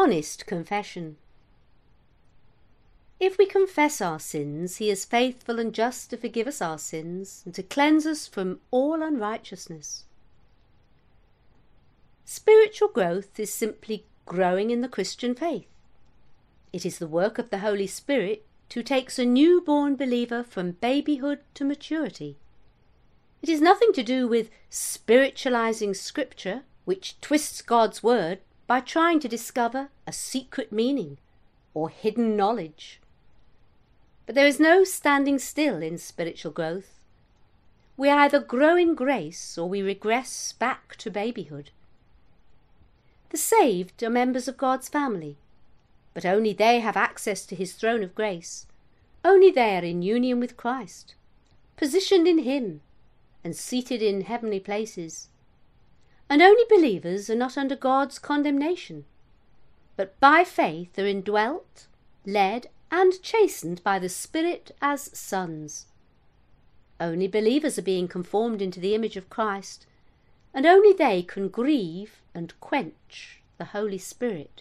honest confession. If we confess our sins, he is faithful and just to forgive us our sins and to cleanse us from all unrighteousness. Spiritual growth is simply growing in the Christian faith. It is the work of the Holy Spirit who takes a newborn believer from babyhood to maturity. It is nothing to do with spiritualizing Scripture, which twists God's word by trying to discover a secret meaning or hidden knowledge. But there is no standing still in spiritual growth. We either grow in grace or we regress back to babyhood. The saved are members of God's family, but only they have access to his throne of grace. Only they are in union with Christ, positioned in him and seated in heavenly places. And only believers are not under God's condemnation, but by faith are indwelt, led and chastened by the Spirit as sons. Only believers are being conformed into the image of Christ, and only they can grieve and quench the Holy Spirit.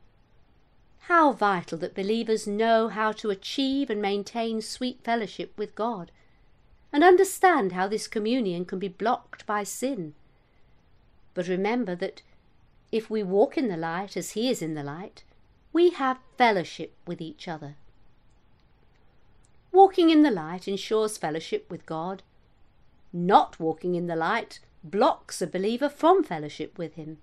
How vital that believers know how to achieve and maintain sweet fellowship with God, and understand how this communion can be blocked by sin. But remember that if we walk in the light as he is in the light, we have fellowship with each other. Walking in the light ensures fellowship with God. Not walking in the light blocks a believer from fellowship with him.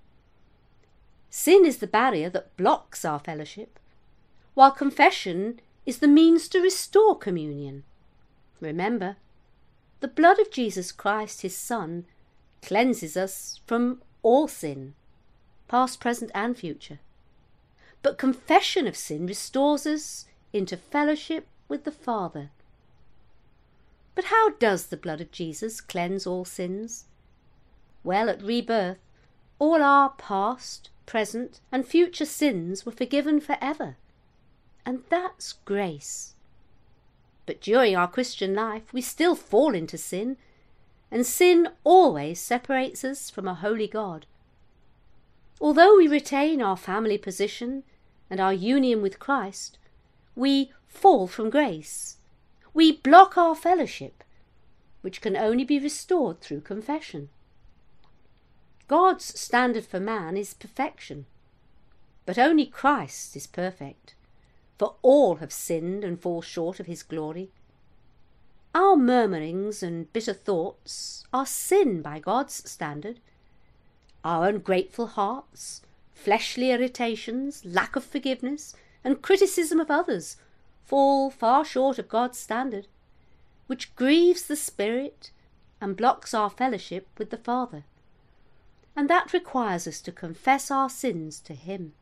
Sin is the barrier that blocks our fellowship, while confession is the means to restore communion. Remember, the blood of Jesus Christ, his Son, cleanses us from all sin, past, present and future. But confession of sin restores us into fellowship with the Father. But how does the blood of Jesus cleanse all sins? Well, at rebirth, all our past, present and future sins were forgiven forever. And that's grace. But during our Christian life, we still fall into sin, and sin always separates us from a holy God. Although we retain our family position and our union with Christ, we fall from grace. We block our fellowship, which can only be restored through confession. God's standard for man is perfection, but only Christ is perfect, for all have sinned and fall short of his glory. Our murmurings and bitter thoughts are sin by God's standard. Our ungrateful hearts, fleshly irritations, lack of forgiveness, and criticism of others fall far short of God's standard, which grieves the Spirit and blocks our fellowship with the Father. And that requires us to confess our sins to him.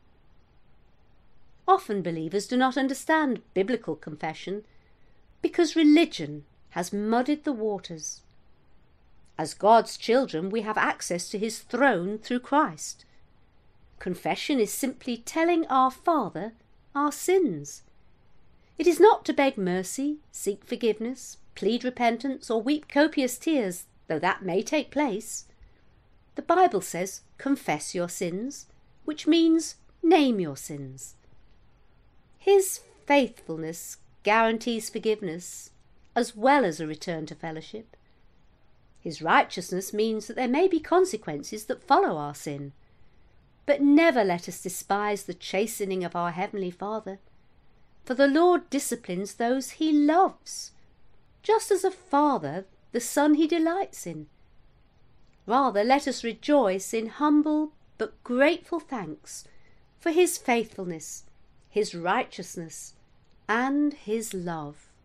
Often believers do not understand biblical confession because religion has muddied the waters. As God's children, we have access to his throne through Christ. Confession is simply telling our Father our sins. It is not to beg mercy, seek forgiveness, plead repentance, or weep copious tears, though that may take place. The Bible says, confess your sins, which means name your sins. His faithfulness guarantees forgiveness, as well as a return to fellowship. His righteousness means that there may be consequences that follow our sin. But never let us despise the chastening of our Heavenly Father, for the Lord disciplines those he loves, just as a father the son he delights in. Rather, let us rejoice in humble but grateful thanks for his faithfulness, his righteousness, and his love.